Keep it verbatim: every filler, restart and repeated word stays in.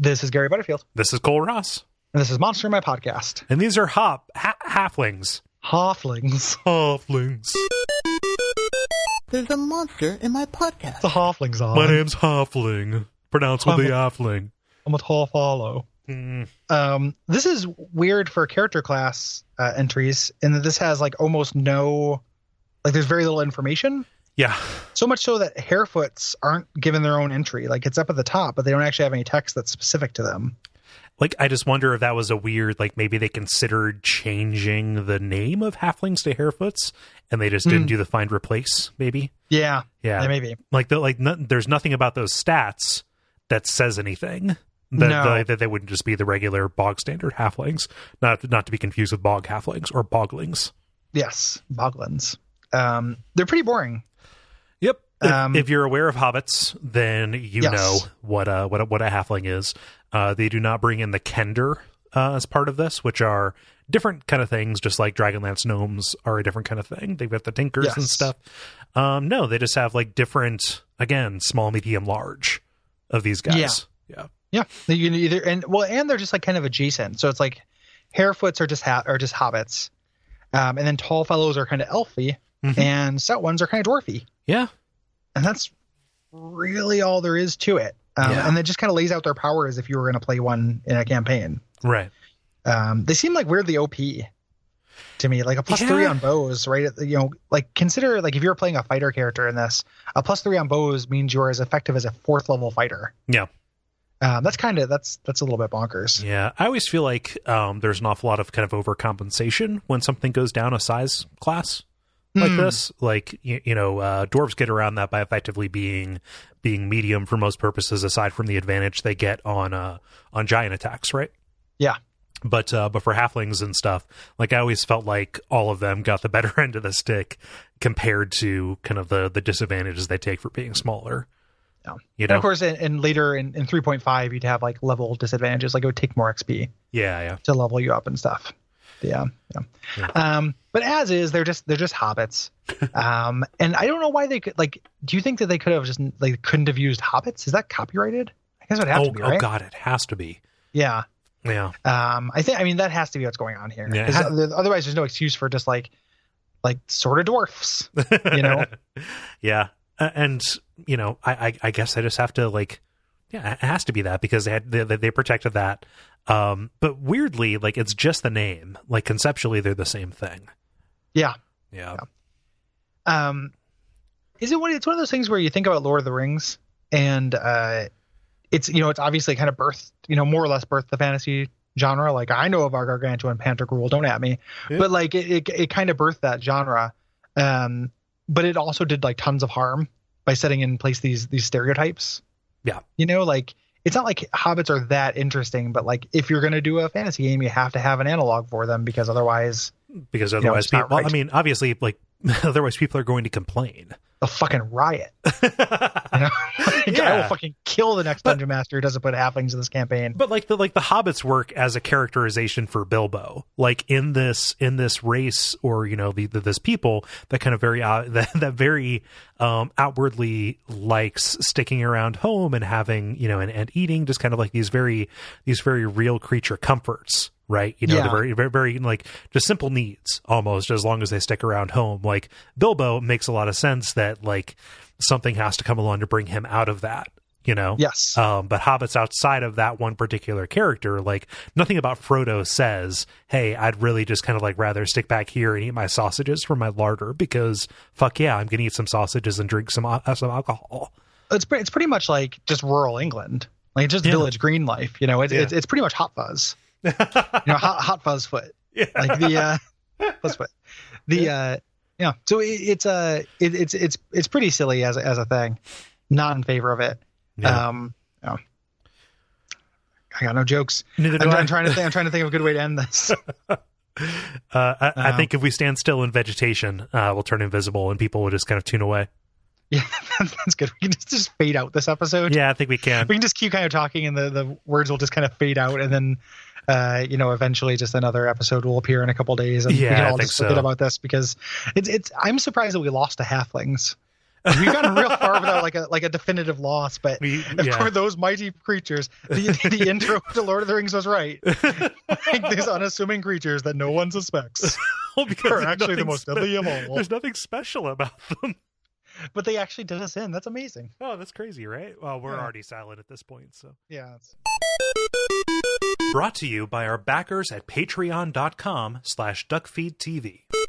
This is Gary Butterfield. This is Cole Ross. And this is Monster My Podcast. And these are hop ha- halflings. Halflings. Halflings. There's a monster in my podcast. The halflings on. My name's Halfling. Pronounced with I'm the a- halfling. I'm with Half-Hollow. Mm. Um, this is weird for character class uh, entries in that this has like almost no, like there's very little information. Yeah. So much so that Harefoots aren't given their own entry. Like it's up at the top, but they don't actually have any text that's specific to them. Like, I just wonder if that was a weird, like, maybe they considered changing the name of halflings to Harefoots, and they just didn't Mm. do the find replace, maybe? Yeah. Yeah. Yeah, maybe. Like, the, like no, there's nothing about those stats that says anything. That, No. the, that they wouldn't just be the regular bog standard halflings. Not, not to be confused with bog halflings or boglings. Yes. Boglins. Um, they're pretty boring. Yep. If, Um, if you're aware of hobbits, then you Yes. know what a, what a, what a halfling is. Uh, they do not bring in the Kender uh, as part of this, which are different kind of things, just like Dragonlance gnomes are a different kind of thing. They've got the Tinkers and Yes. stuff. Um, no, they just have like different, again, small, medium, large of these guys. Yeah. Yeah. Yeah. You can either, and well, and they're just like kind of adjacent. So it's like Harefoots are just ha- are just hobbits. Um, and then tall fellows are kind of elfy, Mhm. and stout ones are kind of dwarfy. Yeah. And that's really all there is to it. Um, Yeah. And it just kind of lays out their power as if you were going to play one in a campaign. Right. Um, they seem like weirdly O P to me, like a plus Yeah. three on bows, right? At the- You know, like consider like if you're playing a fighter character in this, a plus three on bows means you're as effective as a fourth level fighter. Yeah. Um, that's kind of that's that's a little bit bonkers. Yeah. I always feel like um, there's an awful lot of kind of overcompensation when something goes down a size class like Hmm. this. Like, you, you know, uh, dwarves get around that by effectively being being medium for most purposes, aside from the advantage they get on uh, on giant attacks, right? Yeah. But uh, but for halflings and stuff, like I always felt like all of them got the better end of the stick compared to kind of the the disadvantages they take for being smaller. Yeah. You And know? of course, in, in later in, in three point five, you'd have like level disadvantages, like it would take more X P Yeah, yeah. to level you up and stuff. Yeah, yeah. Yeah. Um, but as is, they're just they're just hobbits. um, and I don't know why they could like. Do you think that they could have just like couldn't have used hobbits? Is that copyrighted? I guess it would have Oh, to be, oh right? God, it has to be. Yeah. Yeah. Um, I think I mean that has to be what's going on here. Yeah, it 'Cause ha- other- otherwise, there's no excuse for just like like sort of dwarfs. You know? Yeah. Uh, and you know, I, I I guess I just have to like, yeah, it has to be that because they had they, they protected that. Um, but weirdly, like it's just the name. Like conceptually, they're the same thing. Yeah. Yeah. Um, is it one? It's one of those things where you think about Lord of the Rings, and uh, it's you know it's obviously kind of birthed you know more or less birthed the fantasy genre. Like I know of our Gargantua and Pantagruel, don't at me, Yeah. but like it, it it kind of birthed that genre. Um, but it also did like tons of harm by setting in place these these stereotypes. Yeah. You know, like it's not like hobbits are that interesting, but like if you're gonna do a fantasy game, you have to have an analog for them because otherwise Because know, otherwise, it's not people. Well, I right. mean, obviously, like otherwise, people are going to complain. they'll fucking riot. You know, like, I Yeah. will fucking kill the next But- dungeon master who doesn't put halflings in this campaign. But like the like the hobbits work as a characterization for Bilbo, like in this in this race or you know the, the this people that kind of very uh, that that very um, outwardly likes sticking around home and having you know and, and eating just kind of like these very these very real creature comforts, right? You know, Yeah. the very very very like just simple needs almost as long as they stick around home. Like Bilbo makes a lot of sense that like something has to come along to bring him out of that. You know, Yes. um, but hobbits outside of that one particular character, like nothing about Frodo says, hey, I'd really just kind of like rather stick back here and eat my sausages from my larder because fuck yeah, I'm going to eat some sausages and drink some, uh, some alcohol. It's pre- it's pretty much like just rural England, like just Yeah. village green life. You know, it's Yeah. it's, it's pretty much Hot Fuzz. You know, hot, hot Fuzz foot, Yeah. like the uh, Fuzz foot. The uh, yeah. So it, it's uh, it, it's it's it's pretty silly as a, as a thing. Not in favor of it. Yeah. Um, yeah. I got no jokes. Neither do I'm, I. I'm trying to think. I'm trying to think of a good way to end this. Uh, I, I Um, think if we stand still in vegetation, uh, we'll turn invisible and people will just kind of tune away. Yeah, that's good. We can just, just fade out this episode. Yeah, I think we can. We can just keep kind of talking, and the, the words will just kind of fade out, and then, uh, you know, eventually, just another episode will appear in a couple days, and Yeah, we can I all think just forget so. about this because it's it's. I'm surprised that we lost to halflings. We've gotten real far without like a like a definitive loss, but We- of yeah. course, those mighty creatures. The, the intro to Lord of the Rings was right. Like these unassuming creatures that no one suspects Well, because are there's actually the nothing most spe- deadly of all. There's nothing special about them. But they actually did us in. That's amazing. Oh, that's crazy, right? Well, we're Yeah. already silent at this point, so. Yeah. It's... Brought to you by our backers at patreon.com slash duckfeedtv.